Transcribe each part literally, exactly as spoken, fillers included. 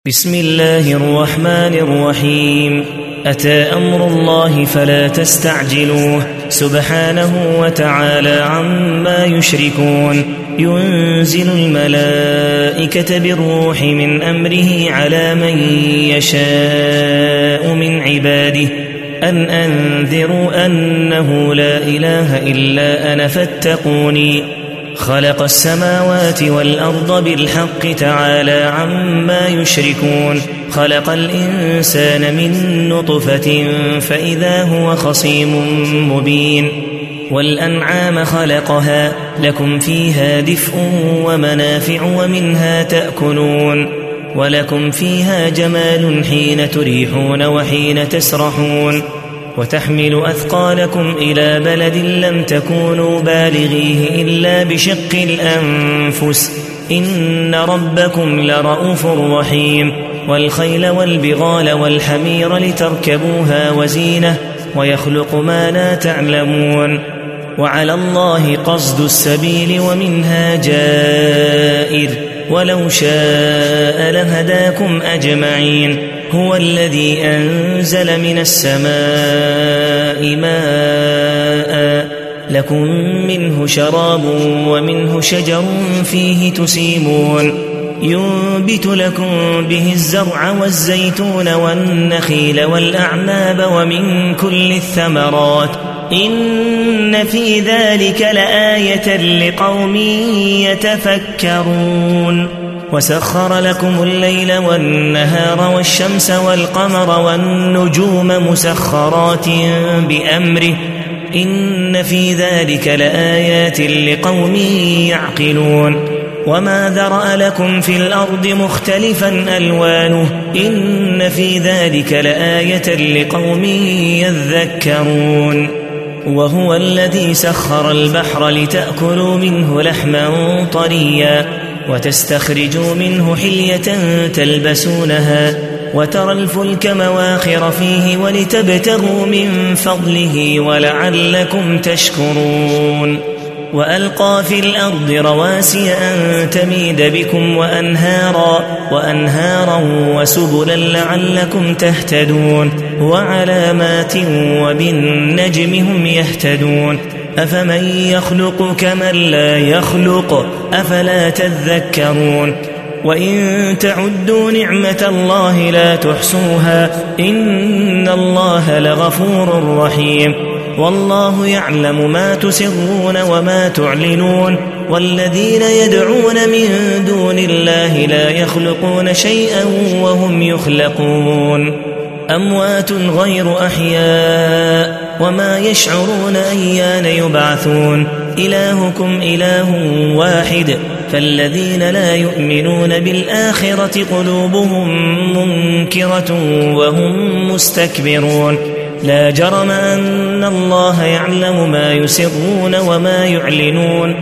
بسم الله الرحمن الرحيم. أتى أمر الله فلا تستعجلوه سبحانه وتعالى عما يشركون. ينزل الملائكة بالروح من أمره على من يشاء من عباده أن أنذروا أنه لا إله إلا أنا فاتقوني. خلق السماوات والأرض بالحق تعالى عما يشركون. خلق الإنسان من نطفة فإذا هو خصيم مبين. والأنعام خلقها لكم فيها دفء ومنافع ومنها تأكلون ولكم فيها جمال حين تريحون وحين تسرحون وتحمل أثقالكم إلى بلد لم تكونوا بالغيه إلا بشق الأنفس إن ربكم لرؤوف رحيم. والخيل والبغال والحمير لتركبوها وزينة ويخلق ما لا تعلمون. وعلى الله قصد السبيل ومنها جائر ولو شاء لهداكم أجمعين. هو الذي أنزل من السماء ماء لكم منه شراب ومنه شجر فيه تسيمون. ينبت لكم به الزرع والزيتون والنخيل والأعناب ومن كل الثمرات إن في ذلك لآية لقوم يتفكرون. وسخر لكم الليل والنهار والشمس والقمر والنجوم مسخرات بأمره إن في ذلك لآيات لقوم يعقلون. وما ذرأ لكم في الأرض مختلفا ألوانه إن في ذلك لآية لقوم يذكرون. وهو الذي سخر البحر لتأكلوا منه لحما طريا وتستخرجوا منه حلية تلبسونها وترى الفلك مواخر فيه ولتبتغوا من فضله ولعلكم تشكرون. وألقى في الأرض رواسي أن تميد بكم وأنهارا, وأنهارا وسبلا لعلكم تهتدون وعلامات وبالنجم هم يهتدون. أفمن يخلق كمن لا يخلق أفلا تذكرون. وإن تعدوا نعمة الله لا تحصوها إن الله لغفور رحيم. والله يعلم ما تسرون وما تعلنون. والذين يدعون من دون الله لا يخلقون شيئا وهم يخلقون. أموات غير أحياء وما يشعرون أيان يبعثون. إلهكم إله واحد فالذين لا يؤمنون بالآخرة قلوبهم منكرة وهم مستكبرون. لا جرم أن الله يعلم ما يسرون وما يعلنون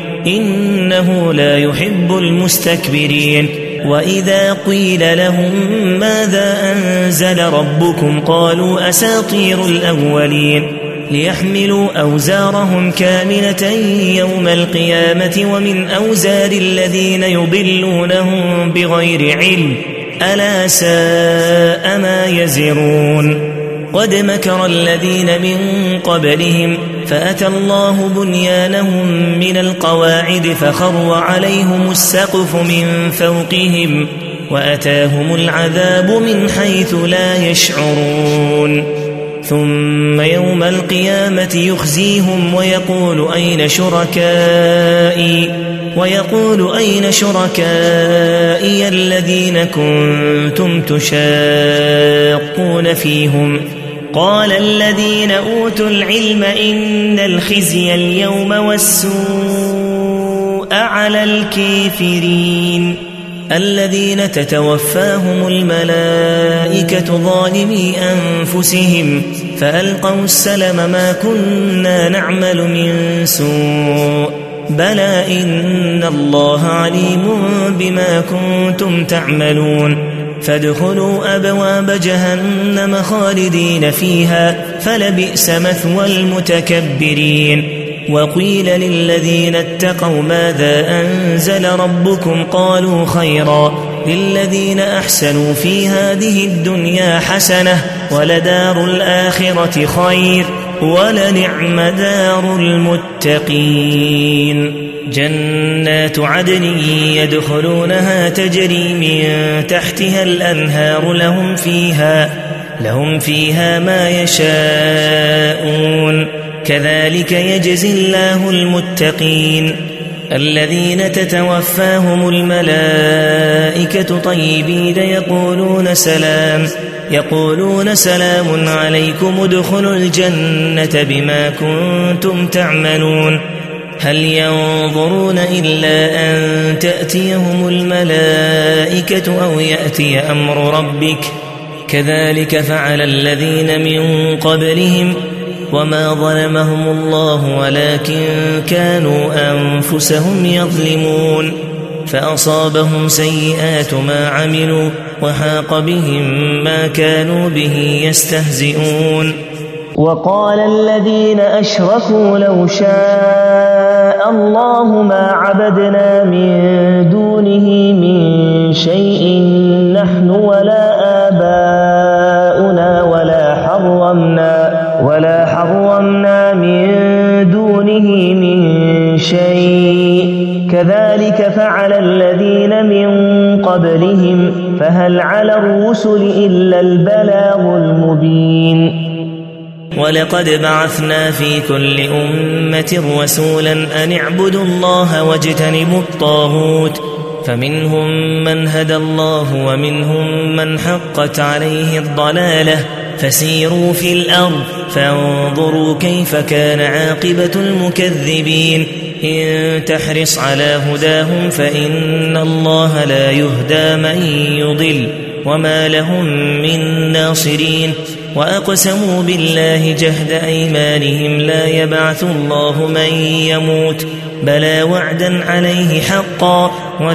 إنه لا يحب المستكبرين. وإذا قيل لهم ماذا أنزل ربكم قالوا أساطير الأولين ليحملوا أوزارهم كاملة يوم القيامة ومن أوزار الذين يضلونهم بغير علم ألا ساء ما يزرون. قد مكر الذين من قبلهم فأتى الله بنيانهم من القواعد فخر عليهم السقف من فوقهم وأتاهم العذاب من حيث لا يشعرون. ثم يوم القيامة يخزيهم ويقول أين شركائي ويقول أين شركائي الذين كنتم تشاقون فيهم قال الذين أوتوا العلم إن الخزي اليوم والسوء على الكافرين الذين تتوفاهم الملائكة ظالمي أنفسهم فألقوا السلم ما كنا نعمل من سوء بلى إن الله عليم بما كنتم تعملون. فادخلوا أبواب جهنم خالدين فيها فلبئس مثوى المتكبرين. وقيل للذين اتقوا ماذا أنزل ربكم قالوا خيرا للذين أحسنوا في هذه الدنيا حسنة ولدار الآخرة خير ولنعم دار المتقين. جنات عدن يدخلونها تجري من تحتها الأنهار لهم فيها لهم فيها ما يشاءون كذلك يجزي الله المتقين. الذين تتوفاهم الملائكة طيبين يقولون سلام يقولون سلام عليكم ادخلوا الجنة بما كنتم تعملون. هل ينظرون إلا أن تأتيهم الملائكة أو يأتي أمر ربك كذلك فعل الذين من قبلهم وما ظلمهم الله ولكن كانوا أنفسهم يظلمون. فأصابهم سيئات ما عملوا وحاق بهم ما كانوا به يستهزئون. وقال الذين أشركوا لو شاء الله ما عبدنا من دونه من شيء نحن ولا آباؤنا ولا حرمنا ولا حرمنا من دونه من شيء كذلك فعل الذين من قبلهم فهل على الرسل إلا البلاغ المبين. ولقد بعثنا في كل أمة رسولا أن اعبدوا الله واجتنبوا الطاغوت فمنهم من هدى الله ومنهم من حقت عليه الضلالة فسيروا في الأرض فانظروا كيف كان عاقبة المكذبين. إن تحرص على هداهم فإن الله لا يهدى من يضل وما لهم من ناصرين. وأقسموا بالله جهد أيمانهم لا يبعث الله من يموت بلى وعدا عليه حقا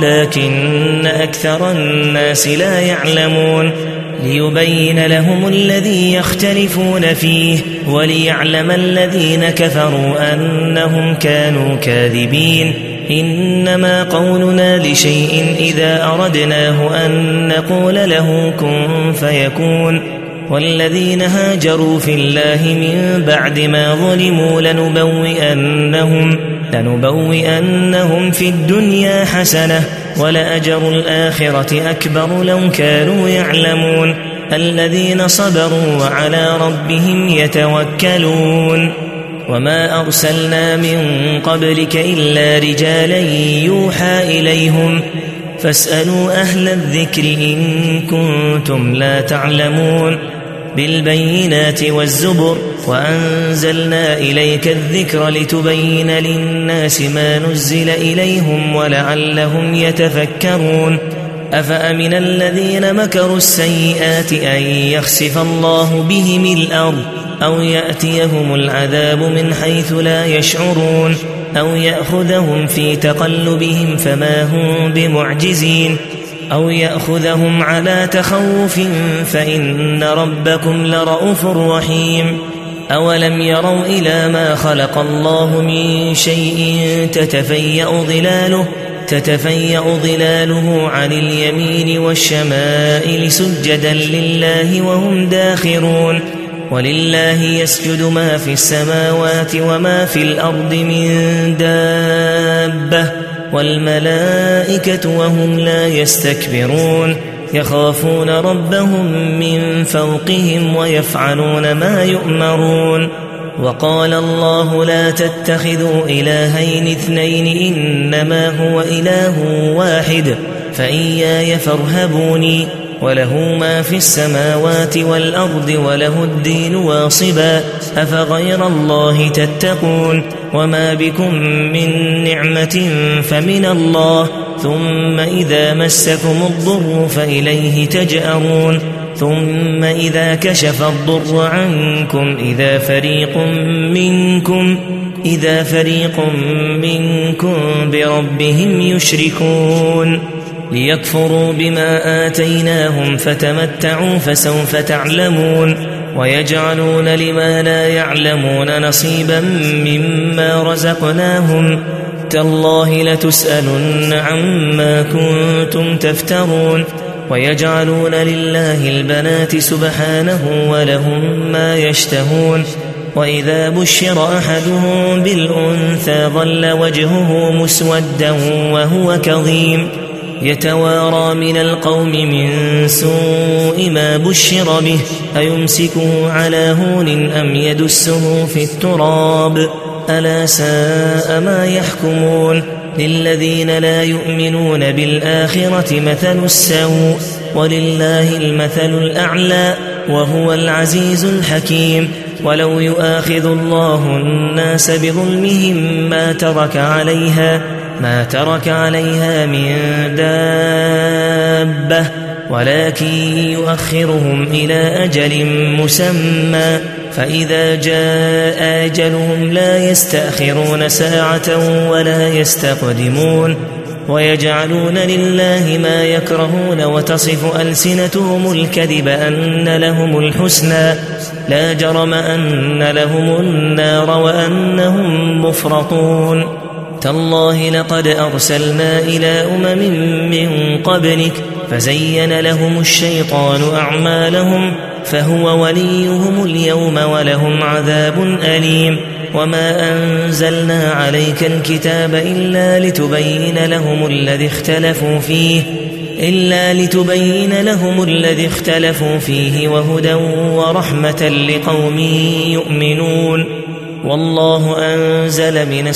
ولكن أكثر الناس لا يعلمون. ليبين لهم الذي يختلفون فيه وليعلم الذين كفروا أنهم كانوا كاذبين. إنما قولنا لشيء إذا أردناه أن نقول له كن فيكون. والذين هاجروا في الله من بعد ما ظلموا لنبوئنهم, لنبوئنهم في الدنيا حسنة ولأجر الآخرة أكبر لو كانوا يعلمون. الذين صبروا وعلى ربهم يتوكلون. وما أرسلنا من قبلك إلا رجالا يوحى إليهم فاسألوا أهل الذكر إن كنتم لا تعلمون. بالبينات والزبر وأنزلنا إليك الذكر لتبين للناس ما نزل إليهم ولعلهم يتفكرون. أفأمن الذين مكروا السيئات أن يخسف الله بهم الأرض أو يأتيهم العذاب من حيث لا يشعرون أو يأخذهم في تقلبهم فما هم بمعجزين أو يأخذهم على تخوف فإن ربكم لرؤوف رحيم. أولم يروا إلى ما خلق الله من شيء تتفيأ ظلاله تتفيأ ظلاله عن اليمين والشمائل سجدا لله وهم داخرون. ولله يسجد ما في السماوات وما في الأرض من دابة والملائكة وهم لا يستكبرون يخافون ربهم من فوقهم ويفعلون ما يؤمرون. وقال الله لا تتخذوا إلهين اثنين إنما هو إله واحد فإياي فارهبوني. وله ما في السماوات والأرض وله الدين واصبا أفغير الله تتقون. وما بكم من نعمة فمن الله ثم إذا مسكم الضر فإليه تجأرون. ثم إذا كشف الضر عنكم إذا فريق منكم إذا فريق منكم بربهم يشركون ليكفروا بما آتيناهم فتمتعوا فسوف تعلمون. ويجعلون لما لا يعلمون نصيبا مما رزقناهم تالله لتسألن عما كنتم تفترون ويجعلون لله البنات سبحانه ولهم ما يشتهون وإذا بشر أحدهم بالأنثى ظل وجهه مسودا وهو كظيم يتوارى من القوم من سوء ما بشر به أيمسكه على هون أم يدسه في التراب ألا ساء ما يحكمون للذين لا يؤمنون بالآخرة مثل السوء ولله المثل الأعلى وهو العزيز الحكيم ولو يؤاخذ الله الناس بظلمهم ما ترك عليها ما ترك عليها من دابة ولكن يؤخرهم إلى أجل مسمى فإذا جاء أجلهم لا يستأخرون ساعة ولا يستقدمون ويجعلون لله ما يكرهون وتصف ألسنتهم الكذب أن لهم الحسنى لا جرم أن لهم النار وأنهم مفرطون تالله لقد أرسلنا إلى أمم من قبلك فزين لهم الشيطان أعمالهم فهو وليهم اليوم ولهم عذاب أليم وما أنزلنا عليك الكتاب إلا لتبين لهم الذي اختلفوا فيه إلا لتبين لهم الذي اختلفوا فيه وهدى ورحمة لقوم يؤمنون والله أنزل من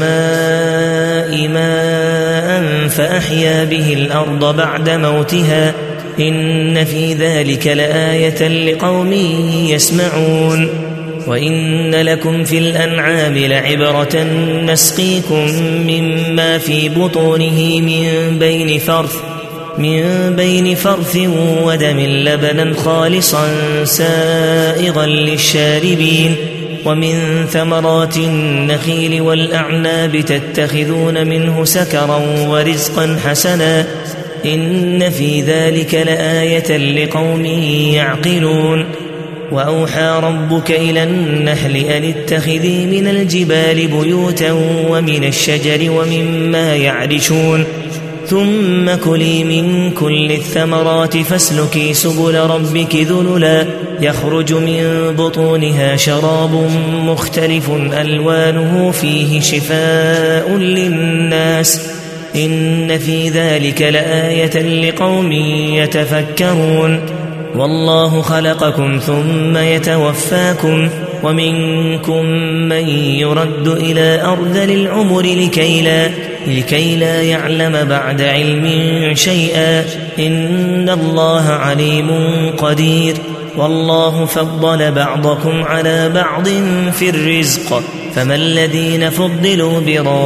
السماء ماء فأحيا به الأرض بعد موتها إن في ذلك لآية لقوم يسمعون وإن لكم في الأنعام لعبرة نسقيكم مما في بطونه من بين فرث من بين فرث ودم لبنا خالصا سائغا للشاربين ومن ثمرات النخيل والأعناب تتخذون منه سكرا ورزقا حسنا إن في ذلك لآية لقوم يعقلون وأوحى ربك إلى النحل أن اتخذي من الجبال بيوتا ومن الشجر ومما يعرشون ثم كلي من كل الثمرات فاسلكي سبل ربك ذللا يخرج من بطونها شراب مختلف ألوانه فيه شفاء للناس إن في ذلك لآية لقوم يتفكرون والله خلقكم ثم يتوفاكم ومنكم من يرد إلى أرذل العمر لكي لا, لكي لا يعلم بعد علم شيئا إن الله عليم قدير والله فضل بعضكم على بعض في الرزق فما الذين فضلوا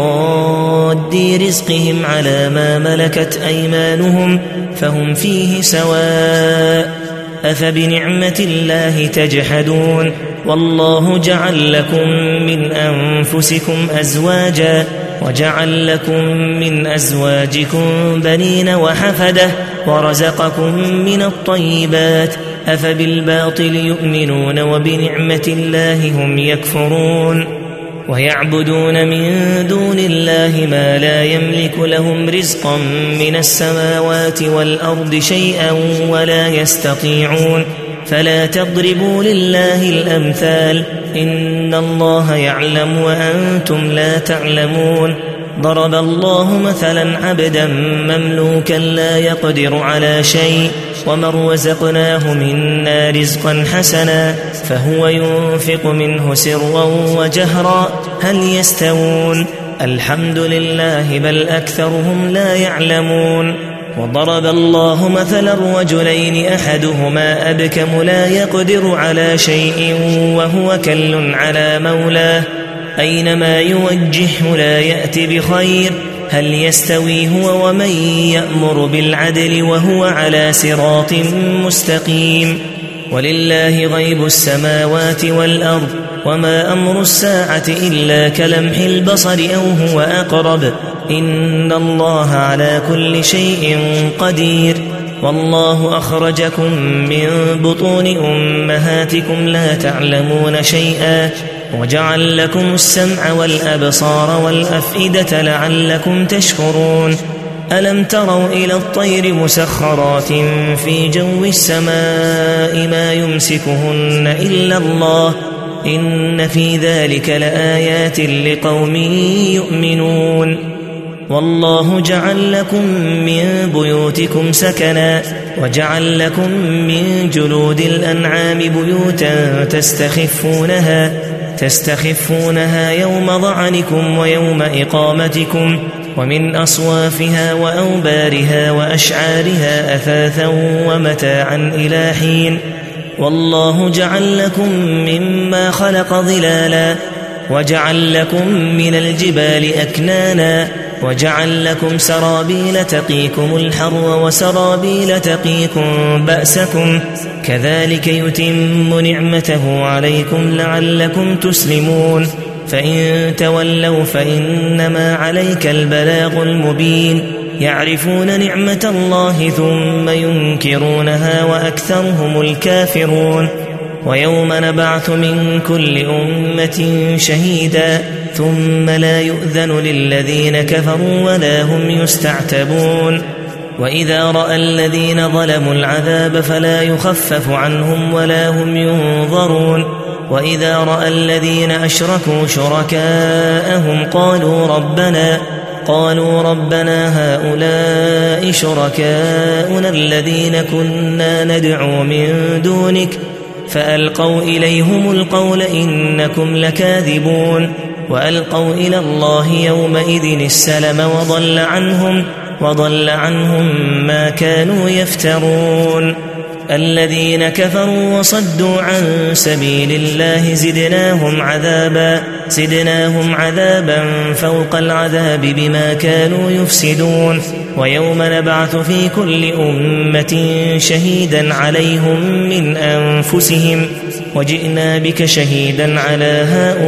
براد رزقهم على ما ملكت أيمانهم فهم فيه سواء أفبنعمة الله تجحدون والله جعل لكم من أنفسكم أزواجا وجعل لكم من أزواجكم بنين وحفدة ورزقكم من الطيبات أفبالباطل يؤمنون وبنعمة الله هم يكفرون ويعبدون من دون الله ما لا يملك لهم رزقا من السماوات والأرض شيئا ولا يستطيعون فلا تضربوا لله الأمثال إن الله يعلم وأنتم لا تعلمون ضرب الله مثلا عبدا مملوكا لا يقدر على شيء ومن رزقناه منا رزقا حسنا فهو ينفق منه سرا وجهرا هل يستوون الحمد لله بل أكثرهم لا يعلمون وضرب الله مثلا رجلين أحدهما أبكم لا يقدر على شيء وهو كل على مولاه أينما يوجهه لا يأتي بخير هل يستوي هو ومن يأمر بالعدل وهو على صراط مستقيم ولله غيب السماوات والأرض وما أمر الساعة إلا كلمح البصر أو هو أقرب إن الله على كل شيء قدير والله أخرجكم من بطون أمهاتكم لا تعلمون شيئا وجعل لكم السمع والأبصار والأفئدة لعلكم تشكرون ألم تروا إلى الطير مسخرات في جو السماء ما يمسكهن إلا الله إن في ذلك لآيات لقوم يؤمنون والله جعل لكم من بيوتكم سكنا وجعل لكم من جلود الأنعام بيوتا تستخفونها تستخفونها يوم ظعنكم ويوم إقامتكم ومن أصوافها وأوبارها وأشعارها أثاثا ومتاعا إلى حين والله جعل لكم مما خلق ظلالا وجعل لكم من الجبال أكنانا وجعل لكم سرابيل تقيكم الحر وسرابيل تقيكم بأسكم كذلك يتم نعمته عليكم لعلكم تسلمون فإن تولوا فإنما عليك البلاغ المبين يعرفون نعمة الله ثم ينكرونها وأكثرهم الكافرون ويوم نبعث من كل أمة شهيدا ثم لا يؤذن للذين كفروا ولا هم يستعتبون وإذا رأى الذين ظلموا العذاب فلا يخفف عنهم ولا هم ينظرون وإذا رأى الذين أشركوا شركاءهم قالوا ربنا قالوا ربنا هؤلاء شركاؤنا الذين كنا ندعو من دونك فألقوا إليهم القول إنكم لكاذبون وألقوا إلى الله يومئذ السلم وضل عنهم وضل عنهم ما كانوا يفترون الذين كفروا وصدوا عن سبيل الله زدناهم عذابا زدناهم عذابا فوق العذاب بما كانوا يفسدون ويوم نبعث في كل أمة شهيدا عليهم من أنفسهم وجئنا بك شهيدا على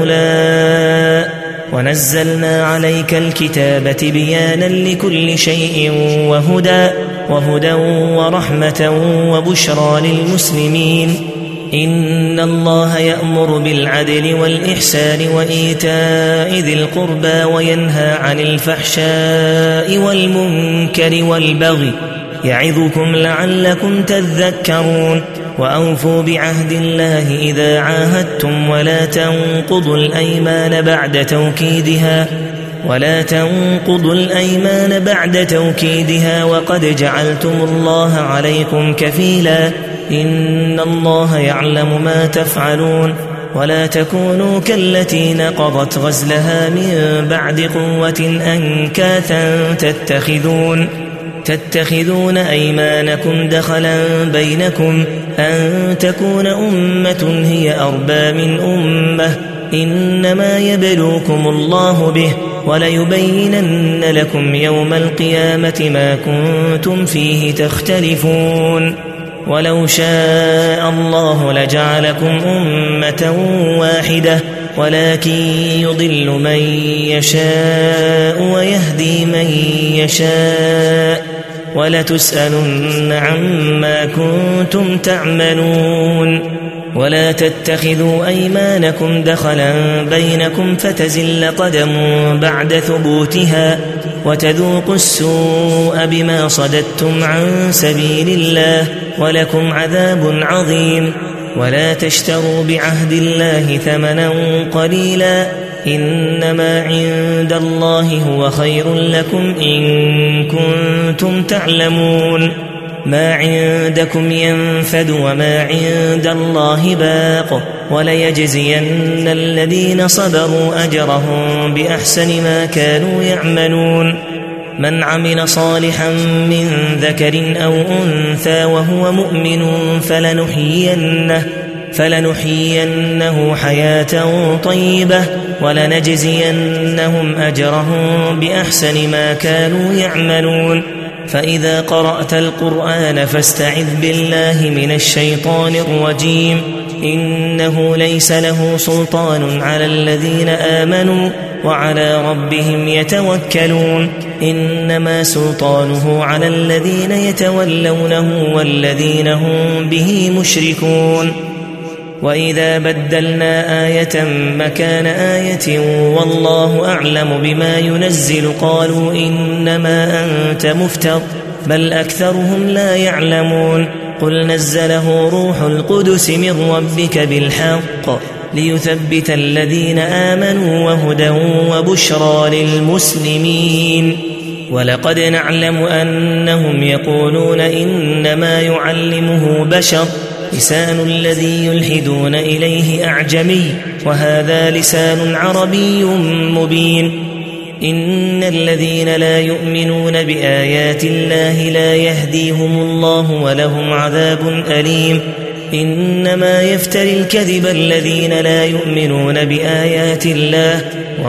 هؤلاء ونزلنا عليك الكتاب تبيانا لكل شيء وهدى وهدى ورحمة وبشرى للمسلمين إن الله يأمر بالعدل والإحسان وإيتاء ذي القربى وينهى عن الفحشاء والمنكر والبغي يعظكم لعلكم تذكرون وأوفوا بعهد الله إذا عاهدتم ولا تنقضوا الأيمان بعد توكيدها ولا تنقضوا الأيمان بعد توكيدها وقد جعلتم الله عليكم كفيلا إن الله يعلم ما تفعلون ولا تكونوا كالتي نقضت غزلها من بعد قوة أنكاثا تتخذون تتخذون أيمانكم دخلا بينكم أن تكون أمة هي أربى من أمة إنما يبلوكم الله به وليبينن لكم يوم القيامة ما كنتم فيه تختلفون ولو شاء الله لجعلكم أمة واحدة ولكن يضل من يشاء ويهدي من يشاء ولتسألن عما كنتم تعملون ولا تتخذوا أيمانكم دخلا بينكم فتزل قدم بعد ثبوتها وتذوقوا السوء بما صددتم عن سبيل الله ولكم عذاب عظيم ولا تشتروا بعهد الله ثمنا قليلا إنما عند الله هو خير لكم إن كنتم تعلمون ما عندكم ينفد وما عند الله باق وليجزين الذين صبروا أجرهم بأحسن ما كانوا يعملون من عمل صالحا من ذكر أو أنثى وهو مؤمن فلنحيينه فلنحيينه حياة طيبة ولنجزينهم أجرهم بأحسن ما كانوا يعملون فإذا قرأت القرآن فاستعذ بالله من الشيطان الرجيم إنه ليس له سلطان على الذين آمنوا وعلى ربهم يتوكلون إنما سلطانه على الذين يتولونه والذين هم به مشركون وإذا بدلنا آية مكان آية والله أعلم بما ينزل قالوا إنما أنت مفتر بل أكثرهم لا يعلمون قل نزله روح القدس من ربك بالحق ليثبت الذين آمنوا وهدى وبشرى للمسلمين ولقد نعلم أنهم يقولون إنما يعلمه بشر لسان الذي يلحدون إليه أعجمي وهذا لسان عربي مبين إن الذين لا يؤمنون بآيات الله لا يهديهم الله ولهم عذاب أليم إنما يفتري الكذب الذين لا يؤمنون بآيات الله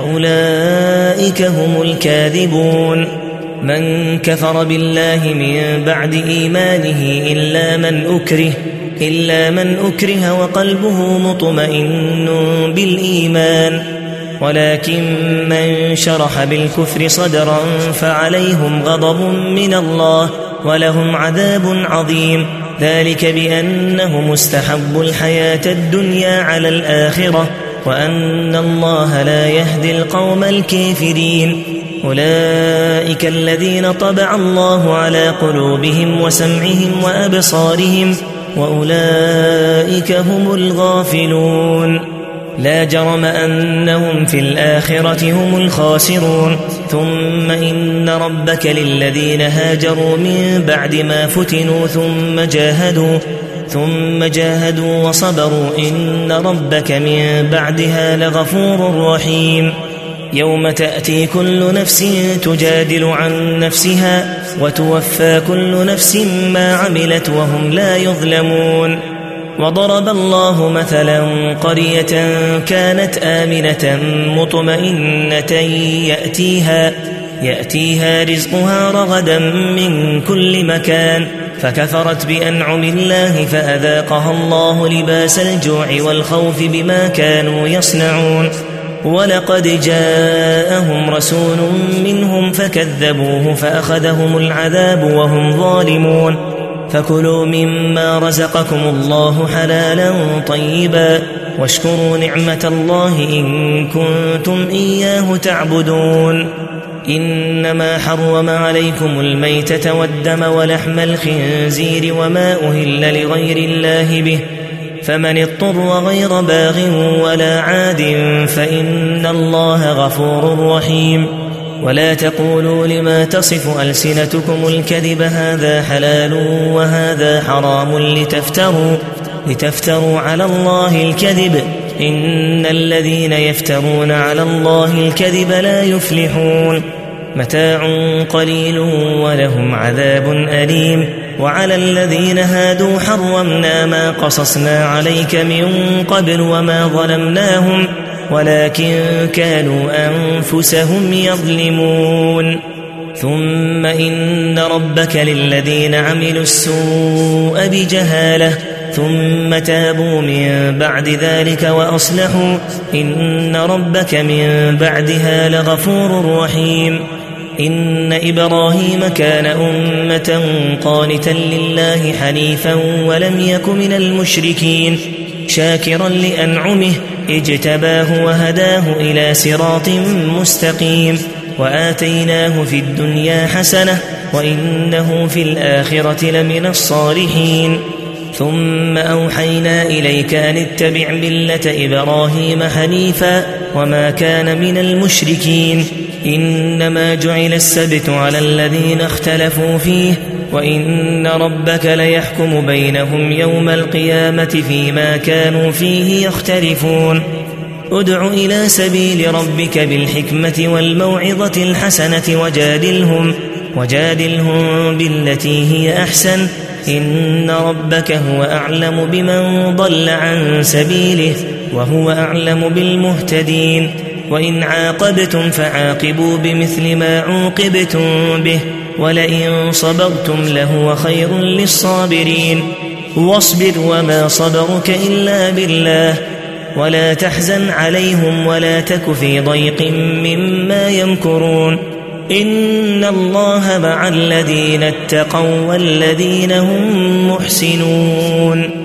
وأولئك هم الكاذبون من كفر بالله من بعد إيمانه إلا من أكره إلا من أكره وقلبه مطمئن بالإيمان ولكن من شرح بالكفر صدرا فعليهم غضب من الله ولهم عذاب عظيم ذلك بأنهم استحبوا الحياة الدنيا على الآخرة وأن الله لا يهدي القوم الكافرين أولئك الذين طبع الله على قلوبهم وسمعهم وأبصارهم وأولئك هم الغافلون لا جرم أنهم في الآخرة هم الخاسرون ثم إن ربك للذين هاجروا من بعد ما فتنوا ثم جاهدوا ثم جاهدوا وصبروا إن ربك من بعدها لغفور رحيم يوم تأتي كل نفس تجادل عن نفسها وتوفى كل نفس ما عملت وهم لا يظلمون وضرب الله مثلا قرية كانت آمنة مطمئنة يأتيها, يأتيها رزقها رغدا من كل مكان فكفرت بأنعم الله فأذاقها الله لباس الجوع والخوف بما كانوا يصنعون ولقد جاءهم رسول منهم فكذبوه فأخذهم العذاب وهم ظالمون فكلوا مما رزقكم الله حلالا طيبا واشكروا نعمة الله إن كنتم إياه تعبدون إنما حرم عليكم الميتة والدم ولحم الخنزير وما أهل لغير الله به فمن اضطر غير باغ ولا عاد فإن الله غفور رحيم ولا تقولوا لما تصف ألسنتكم الكذب هذا حلال وهذا حرام لتفتروا, لتفتروا على الله الكذب إن الذين يفترون على الله الكذب لا يفلحون متاع قليل ولهم عذاب أليم وعلى الذين هادوا حرمنا ما قصصنا عليك من قبل وما ظلمناهم ولكن كانوا أنفسهم يظلمون ثم إن ربك للذين عملوا السوء بجهالة ثم تابوا من بعد ذلك وأصلحوا إن ربك من بعدها لغفور رحيم إن إبراهيم كان أمة قانتا لله حنيفا ولم يك من المشركين شاكرا لأنعمه اجتباه وهداه إلى صراط مستقيم وآتيناه في الدنيا حسنة وإنه في الآخرة لمن الصالحين ثم أوحينا إليك أن اتبع ملة إبراهيم حنيفا وما كان من المشركين إنما جعل السبت على الذين اختلفوا فيه وإن ربك ليحكم بينهم يوم القيامة فيما كانوا فيه يختلفون ادع إلى سبيل ربك بالحكمة والموعظة الحسنة وجادلهم, وجادلهم بالتي هي أحسن إن ربك هو أعلم بمن ضل عن سبيله وهو أعلم بالمهتدين وإن عاقبتم فعاقبوا بمثل ما عوقبتم به ولئن صبرتم لهو خير للصابرين واصبر وما صبرك إلا بالله ولا تحزن عليهم ولا تك في ضيق مما يمكرون إن الله مع الذين اتقوا والذين هم محسنون